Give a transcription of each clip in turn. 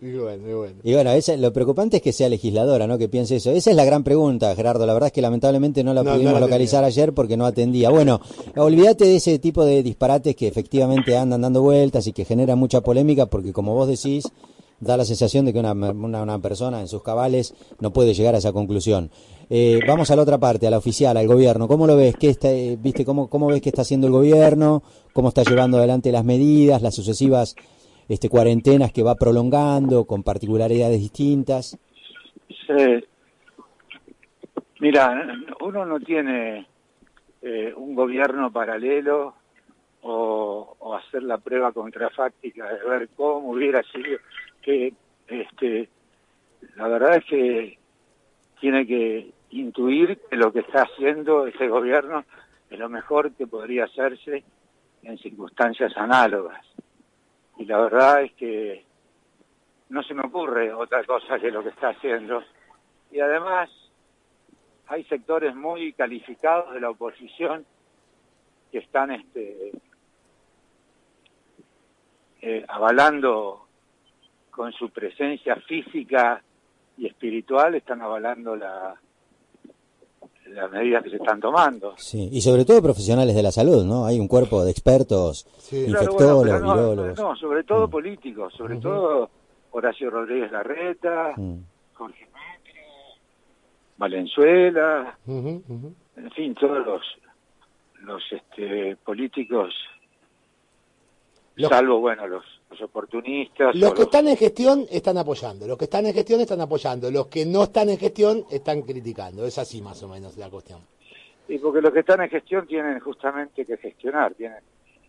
Y bueno. Y bueno, lo preocupante es que sea legisladora, ¿no? Que piense eso. Esa es la gran pregunta, Gerardo. La verdad es que lamentablemente no la pudimos localizar ayer porque no atendía. Bueno, olvídate de ese tipo de disparates que efectivamente andan dando vueltas y que generan mucha polémica porque, como vos decís, da la sensación de que una persona en sus cabales no puede llegar a esa conclusión. Vamos a la otra parte, a la oficial, al gobierno. ¿Cómo lo ves? ¿Viste cómo ves que está haciendo el gobierno? ¿Cómo está llevando adelante las medidas, las sucesivas cuarentenas que va prolongando con particularidades distintas? Sí. Mira, uno no tiene un gobierno paralelo o hacer la prueba contrafáctica de ver cómo hubiera sido que la verdad es que tiene que intuir que lo que está haciendo ese gobierno es lo mejor que podría hacerse en circunstancias análogas. Y la verdad es que no se me ocurre otra cosa que lo que está haciendo. Y además hay sectores muy calificados de la oposición que están avalando con su presencia física y espiritual, están avalando las medidas que se están tomando. Sí, y sobre todo profesionales de la salud, ¿no? Hay un cuerpo de expertos, infectólogos, virólogos. No, sobre todo políticos, sobre todo Horacio Rodríguez Larreta, Jorge Macri, Valenzuela, en fin, todos los políticos, salvo, bueno, los oportunistas. Los que están en gestión están apoyando, los que están en gestión están apoyando, los que no están en gestión están criticando. Es así más o menos la cuestión. Y porque los que están en gestión tienen justamente que gestionar, tienen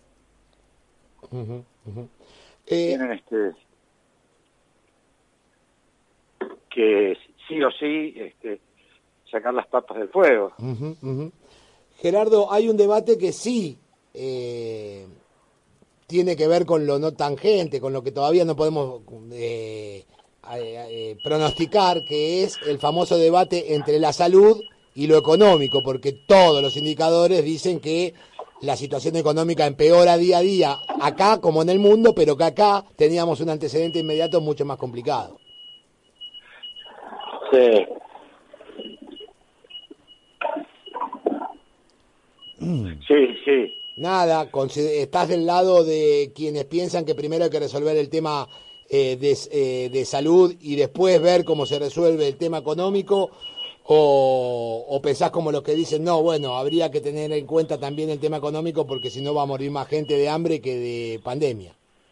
que sí o sí sacar las papas del fuego. Gerardo, hay un debate que sí tiene que ver con lo no tangente, con lo que todavía no podemos pronosticar, que es el famoso debate entre la salud y lo económico, porque todos los indicadores dicen que la situación económica empeora día a día, acá como en el mundo, pero que acá teníamos un antecedente inmediato mucho más complicado. Sí. Sí. Nada, estás del lado de quienes piensan que primero hay que resolver el tema de salud y después ver cómo se resuelve el tema económico, o pensás como los que dicen, no, bueno, habría que tener en cuenta también el tema económico porque si no va a morir más gente de hambre que de pandemia.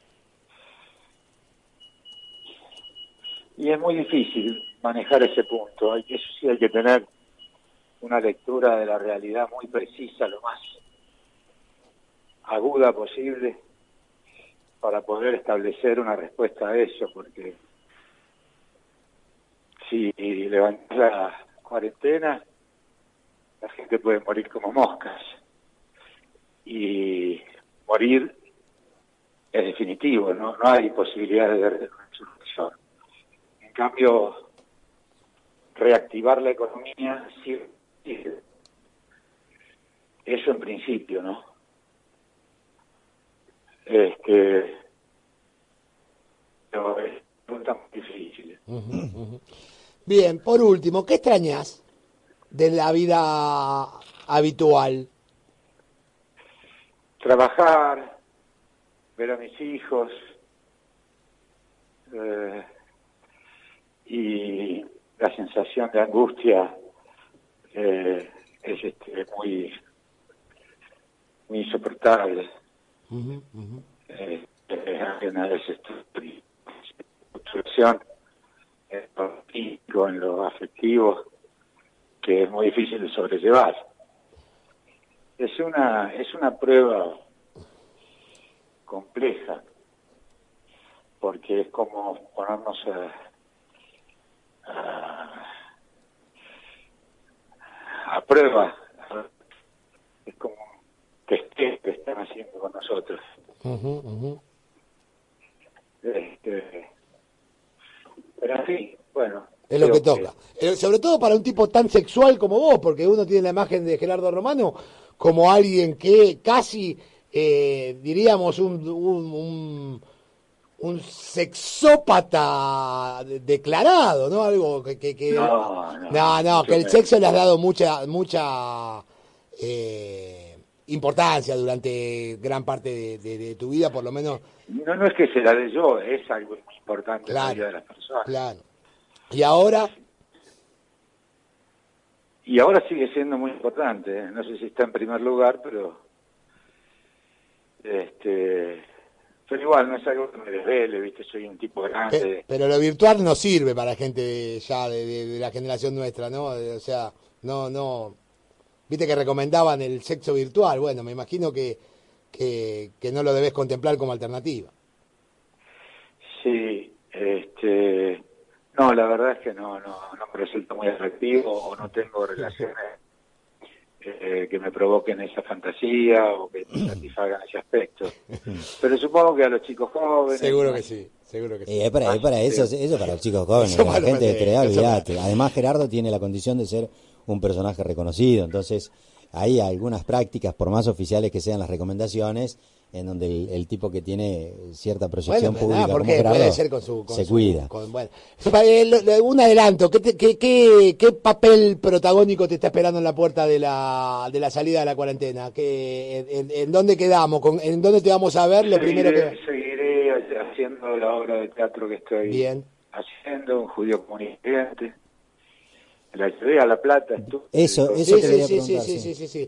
Y es muy difícil manejar ese punto. Eso sí, hay que tener una lectura de la realidad muy precisa, lo más aguda posible, para poder establecer una respuesta a eso, porque si levantas la cuarentena, la gente puede morir como moscas, y morir es definitivo, no hay posibilidades de resurrección. En cambio, reactivar la economía sí, eso en principio, ¿no? Pero es pregunta muy difícil. Bien, por último, ¿qué extrañas de la vida habitual? Trabajar, ver a mis hijos, y la sensación de angustia es muy insoportable. Una destrucción en lo físico, en lo afectivo, que es muy difícil de sobrellevar. Es una prueba compleja, porque es como ponernos a prueba, es como que están haciendo con nosotros. Pero en fin, bueno, es lo que toca. Sobre todo para un tipo tan sexual como vos, porque uno tiene la imagen de Gerardo Romano como alguien que casi, diríamos, un un sexópata declarado, ¿no? Algo que no, que el sexo le has dado mucha importancia durante gran parte de tu vida, por lo menos. No es que se la dé yo, es algo muy importante en la vida de las personas. Claro. ¿Y ahora? Y ahora sigue siendo muy importante, ¿eh? No sé si está en primer lugar, pero igual no es algo que me desvele, ¿viste? Soy un tipo grande. Pero lo virtual no sirve para gente ya de la generación nuestra, ¿no? O sea, no. Viste que recomendaban el sexo virtual. Bueno, me imagino que no lo debes contemplar como alternativa. Sí, no, la verdad es que no me resulta muy atractivo, o no tengo relaciones que me provoquen esa fantasía o que me satisfagan ese aspecto. Pero supongo que a los chicos jóvenes... Seguro que sí. Es para eso para los chicos jóvenes, la gente de edad, olvídate. Además, Gerardo tiene la condición de ser un personaje reconocido, entonces hay algunas prácticas, por más oficiales que sean las recomendaciones, en donde el tipo que tiene cierta proyección pública como Gerardo puede ser se cuida. Un adelanto, ¿qué papel protagónico te está esperando en la puerta de la salida de la cuarentena? ¿En dónde quedamos? ¿En dónde te vamos a ver? Seguiré haciendo la obra de teatro que estoy haciendo, Un judío común y corriente. La llevé a La Plata. Eso te quería preguntar. Sí.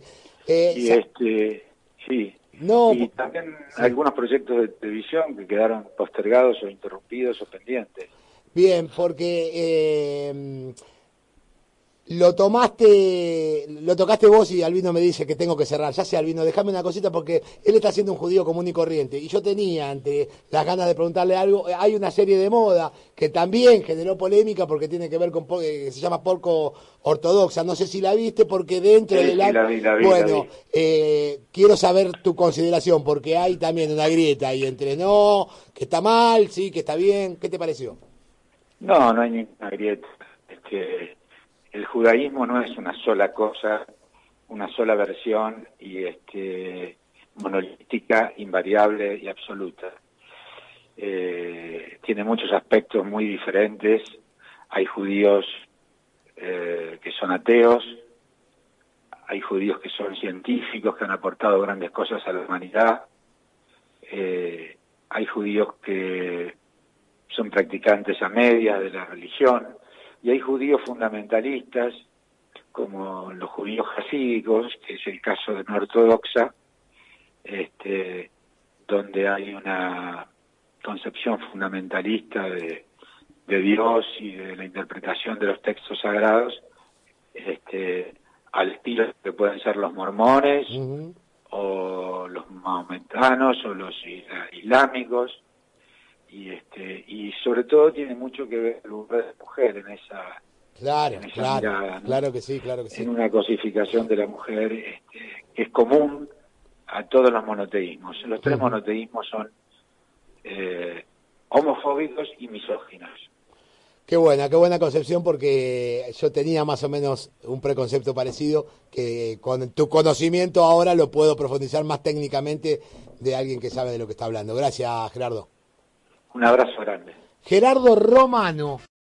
Sí. No, y también algunos proyectos de televisión que quedaron postergados o interrumpidos o pendientes. Bien, porque lo tocaste vos y Albino me dice que tengo que cerrar. Ya sé, Albino, déjame una cosita porque él está haciendo un judío común y corriente. Y yo tenía, ante las ganas de preguntarle algo, hay una serie de moda que también generó polémica porque tiene que ver con, se llama Porco Ortodoxa. No sé si la viste porque dentro de la... Bueno, quiero saber tu consideración porque hay también una grieta ahí entre que está mal, sí, que está bien. ¿Qué te pareció? No hay ninguna grieta. El judaísmo no es una sola cosa, una sola versión y monolítica, invariable y absoluta. Tiene muchos aspectos muy diferentes. Hay judíos que son ateos, hay judíos que son científicos, que han aportado grandes cosas a la humanidad, hay judíos que son practicantes a medias de la religión, y hay judíos fundamentalistas, como los judíos jasídicos, que es el caso de una ortodoxa, donde hay una concepción fundamentalista de Dios y de la interpretación de los textos sagrados, al estilo que pueden ser los mormones, o los mahometanos, o los islámicos, y sobre todo tiene mucho que ver el lugar de la mujer en esa mirada, ¿no? Claro que sí. En una cosificación de la mujer que es común a todos los monoteísmos. Los tres monoteísmos son homofóbicos y misóginos. Qué buena concepción, porque yo tenía más o menos un preconcepto parecido, que con tu conocimiento ahora lo puedo profundizar más técnicamente de alguien que sabe de lo que está hablando. Gracias, Gerardo. Un abrazo grande. Gerardo Romano.